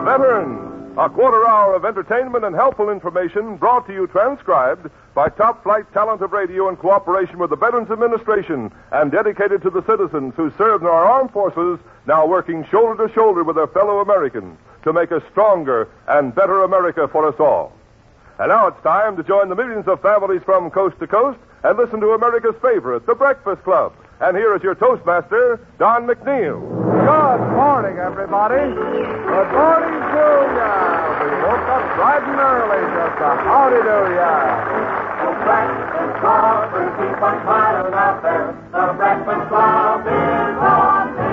Veterans, a quarter hour of entertainment and helpful information brought to you transcribed by top flight talent of radio in cooperation with the Veterans Administration and dedicated to the citizens who served in our armed forces, now working shoulder to shoulder with their fellow Americans to make a stronger and better America for us all. And now it's time to join the millions of families from coast to coast and listen to America's favorite, The Breakfast Club. And here is your Toastmaster, Don McNeil. Good morning, everybody. Good morning to ya. We woke up bright and early just a howdy do ya. The Breakfast Club will keep on smiling out there. The Breakfast Club is on the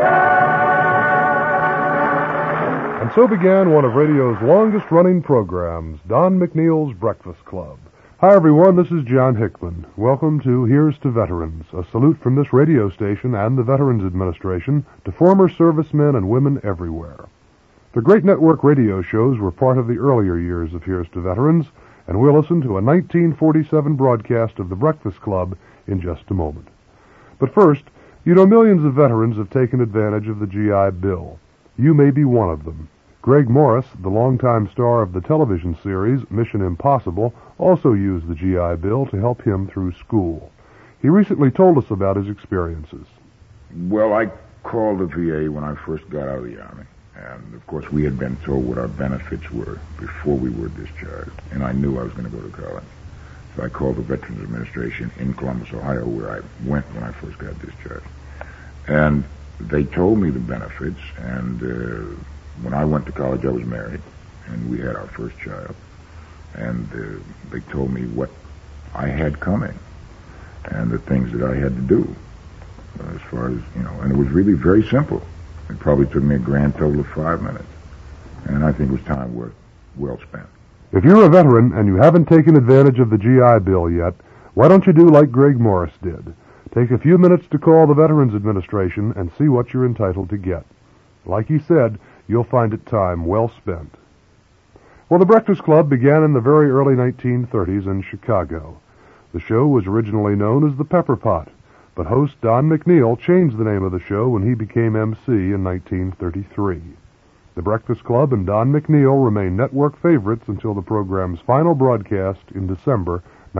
air. And so began one of radio's longest-running programs, Don McNeil's Breakfast Club. Hi, everyone. This is John Hickman. Welcome to Here's to Veterans, a salute from this radio station and the Veterans Administration to former servicemen and women everywhere. The great network radio shows were part of the earlier years of Here's to Veterans, and we'll listen to a 1947 broadcast of the Breakfast Club in just a moment. But first, you know millions of veterans have taken advantage of the GI Bill. You may be one of them. Greg Morris, the longtime star of the television series Mission Impossible, also used the GI Bill to help him through school. He recently told us about his experiences. Well, I called the VA when I first got out of the Army. And, of course, we had been told what our benefits were before we were discharged. And I knew I was going to go to college. So I called the Veterans Administration in Columbus, Ohio, where I went when I first got discharged. And they told me the benefits, and when I went to college, I was married, and we had our first child. And they told me what I had coming and the things that I had to do as far as, and it was really very simple. It probably took me a grand total of 5 minutes, and I think it was time well spent. If you're a veteran and you haven't taken advantage of the GI Bill yet, why don't you do like Greg Morris did? Take a few minutes to call the Veterans Administration and see what you're entitled to get. Like he said, you'll find it time well spent. Well, the Breakfast Club began in the very early 1930s in Chicago. The show was originally known as the Pepper Pot, but host Don McNeil changed the name of the show when he became MC in 1933. The Breakfast Club and Don McNeil remain network favorites until the program's final broadcast in December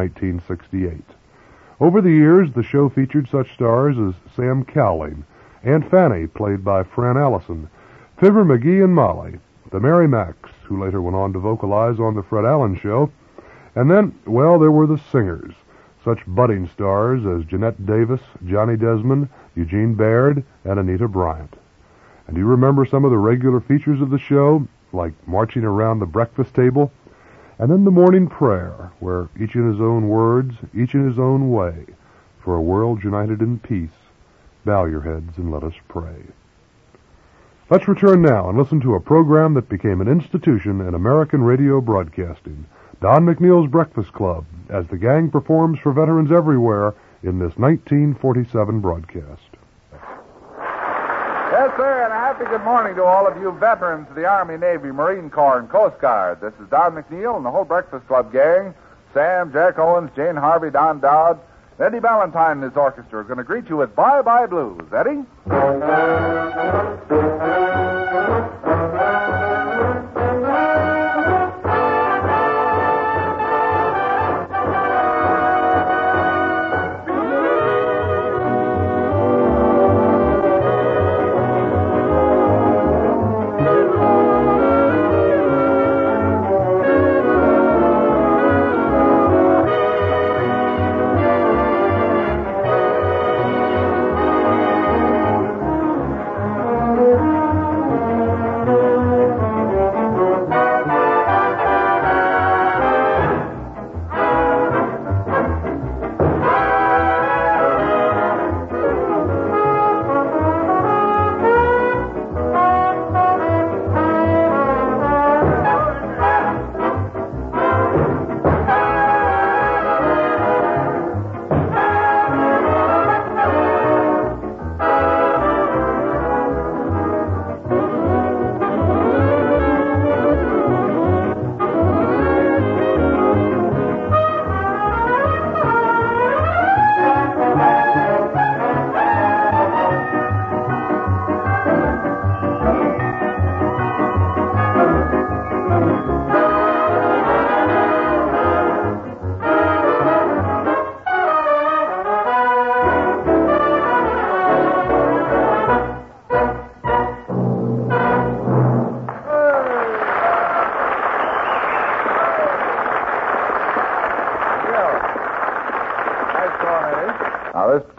1968. Over the years, the show featured such stars as Sam Cowling, Aunt Fanny, played by Fran Allison, Fibber McGee and Molly, the Mary Macks, who later went on to vocalize on The Fred Allen Show, and then, well, there were the singers, such budding stars as Jeanette Davis, Johnny Desmond, Eugene Baird, and Anita Bryant. And do you remember some of the regular features of the show, like marching around the breakfast table? And then the morning prayer, where each in his own words, each in his own way, for a world united in peace, bow your heads and let us pray. Let's return now and listen to a program that became an institution in American radio broadcasting, Don McNeil's Breakfast Club, as the gang performs for veterans everywhere in this 1947 broadcast. Yes, sir, and a happy good morning to all of you veterans of the Army, Navy, Marine Corps, and Coast Guard. This is Don McNeil and the whole Breakfast Club gang. Sam, Jack Owens, Jane Harvey, Don Dowd, Eddie Valentine and his orchestra are going to greet you with Bye Bye Blues. Eddie?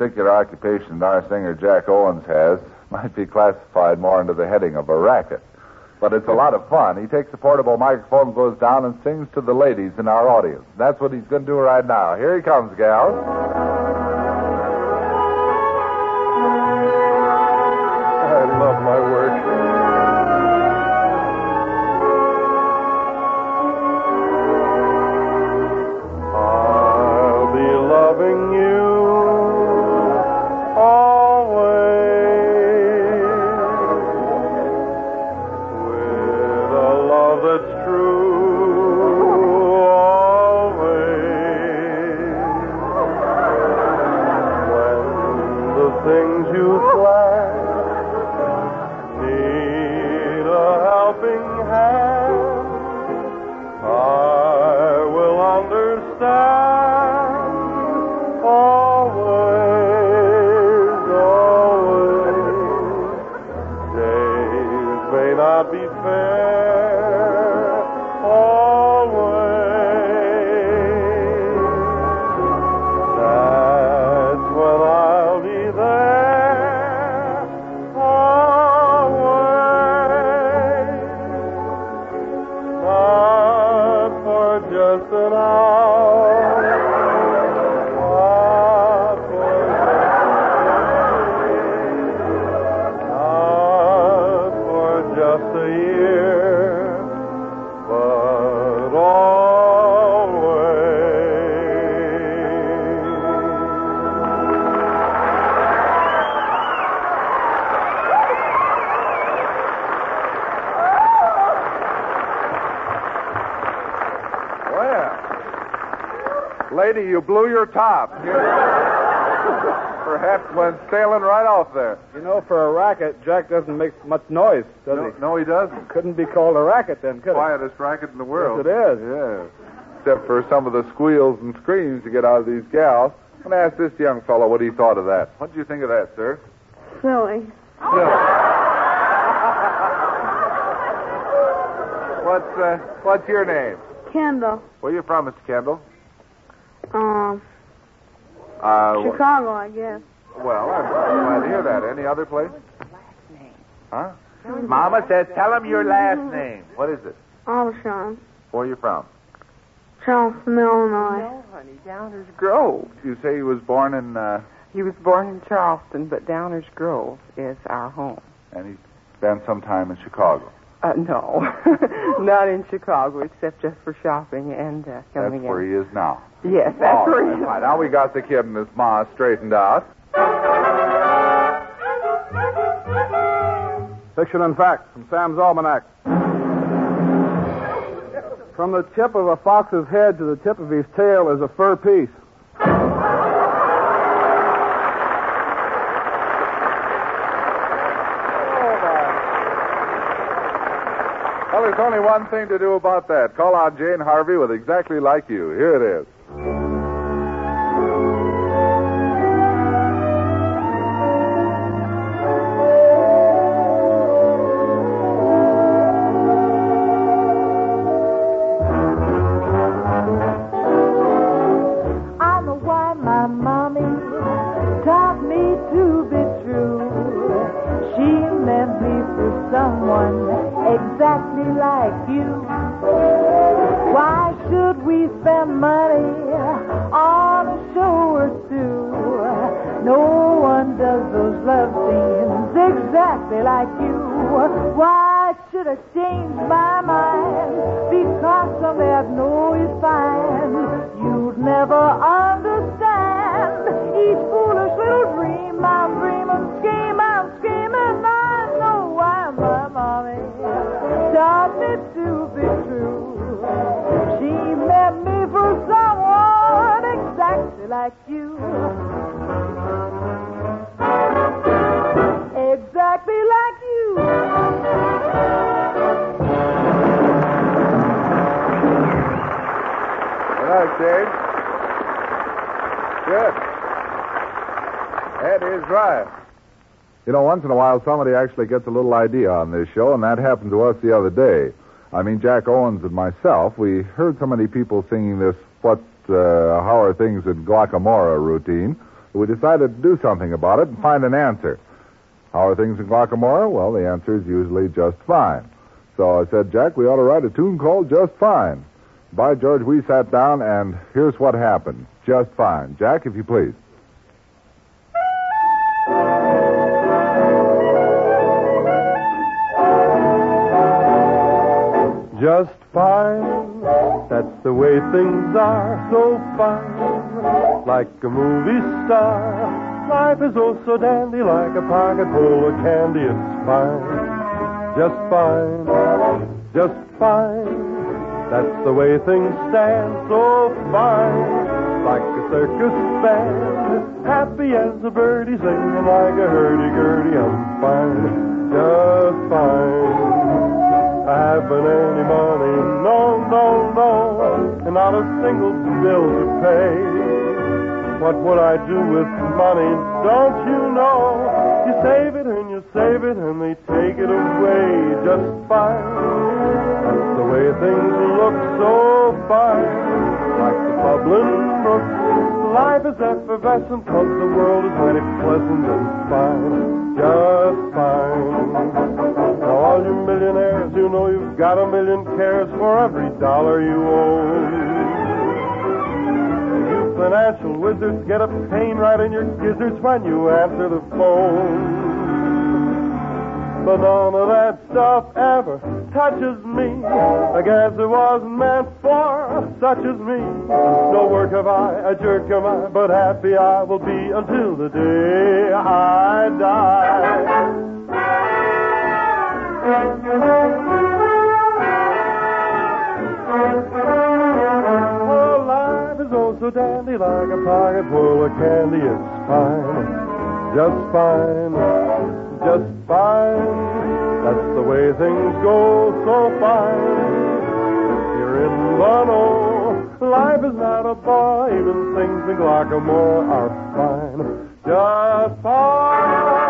particular occupation our singer Jack Owens has might be classified more under the heading of a racket. But it's a lot of fun. He takes a portable microphone, goes down, and sings to the ladies in our audience. That's what he's going to do right now. Here he comes, gals. I love my work. I'll be loving you always with a love that's true always. When the things you plan need a helping hand, I will understand always, always. Days may not be fair always. That's when I'll be there always. Not for just an hour, not for not for just a year, but always. Well, lady, you blew your top. Perhaps went sailing right off there. You know, for a racket, Jack doesn't make much noise, does he? No, he doesn't. Couldn't be called a racket then, could it? Quietest racket in the world. Yes, it is. Yeah. Except for some of the squeals and screams you get out of these gals. I'm going to ask this young fellow what he thought of that. What do you think of that, sir? Silly. What's your name? Kendall. Where you from, Mr. Kendall? Chicago, I guess. Well, I'm glad to hear that. Any other place? Huh? Mama says, tell him your last name. What is it? Aldershot. Where you from? Charleston, Illinois. No, honey, Downers Grove. You say he was born in, He was born in Charleston, but Downers Grove is our home. and he spent some time in Chicago. No, not in Chicago, except just for shopping and coming That's in. where he is now. Yes, that's All where right, he is. fine. Now we got the kid and his ma straightened out. Fiction and fact from Sam's Almanac. From the tip of a fox's head to the tip of his tail is a fur piece. Well, there's only one thing to do about that. Call out Jane Harvey with Exactly Like You. Here it is. I know why my mommy taught me to be true. She meant me for someone exactly like you. Why should we spend money on a show or two? No one does those love scenes exactly like you. Why should I change my mind because some have know is fine? You'd never understand each foolish little dream I'm dreaming, scheming. I know why my mommy taught me to be true. She meant me for someone exactly like you. Exactly like you. Good night, Jane. Good. That is right. You know, once in a while, somebody actually gets a little idea on this show, and that happened to us the other day. I mean, Jack Owens and myself, we heard so many people singing this how are things in Guacamora routine we decided to do something about it and find an answer. How are things in Glockamora? Well, the answer is usually just fine. So I said, Jack, we ought to write a tune called Just Fine. By George, we sat down, and here's what happened. Just fine. Jack, if you please. Just fine, that's the way things are, so fine, like a movie star. Life is oh so dandy, like a pocket full of candy, it's fine. Just fine, just fine, that's the way things stand, so fine, like a circus band, happy as a birdie singing like a hurdy-gurdy, I'm fine, just fine. I haven't any money, no, no, no, and not a single bill to pay. What would I do with money, don't you know? You save it and you save it and they take it away just fine. That's the way things look so fine, like the bubbling brook. Life is effervescent 'cause the world is mighty pleasant and fine, just fine. Now all you millionaires, you know you've got a million cares for every dollar you own. You financial wizards get a pain right in your gizzards when you answer the phone. But none of that stuff ever touches me. I guess it wasn't meant for such as me. No work have I, a jerk am I, but happy I will be until the day I die. Oh, life is oh so dandy, like a pocket full of candy, it's fine, just fine, just fine. That's the way things go, so fine. Here in Bono, life is not a bar, even things in Glockamora are fine, just fine.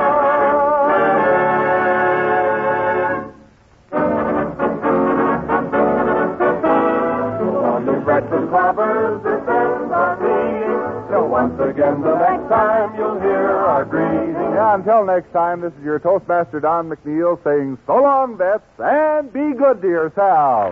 Breakfast clovers depends on me. So once again, the next time you'll hear our greeting. Yeah, until next time, this is your Toastmaster Don McNeil saying so long, vets, and be good to yourselves.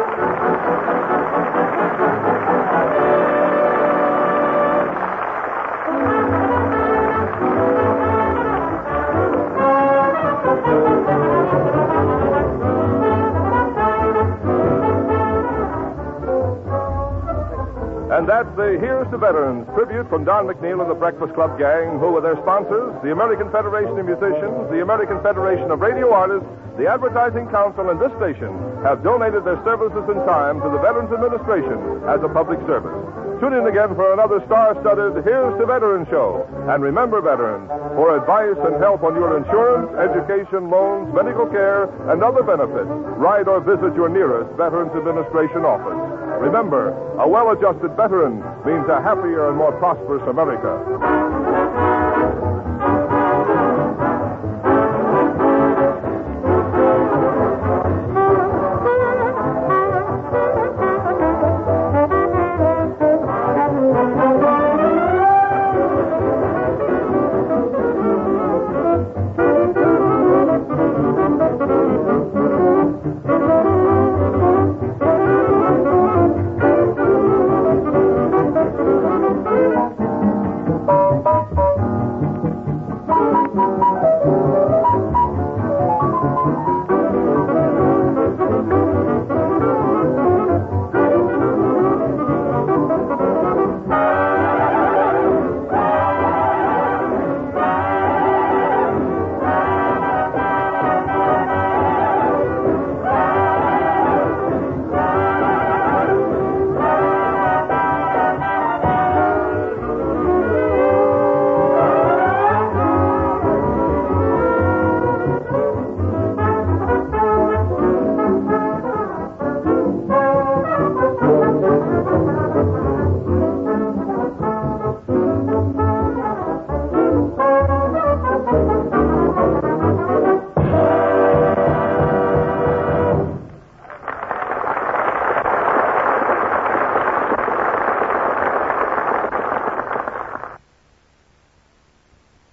And that's the Here's to Veterans tribute from Don McNeil and the Breakfast Club gang, who, with their sponsors, the American Federation of Musicians, the American Federation of Radio Artists, the Advertising Council, and this station, have donated their services and time to the Veterans Administration as a public service. Tune in again for another star-studded Here's to Veterans show. And remember, veterans, for advice and help on your insurance, education, loans, medical care, and other benefits, write or visit your nearest Veterans Administration office. Remember, a well-adjusted veteran means a happier and more prosperous America.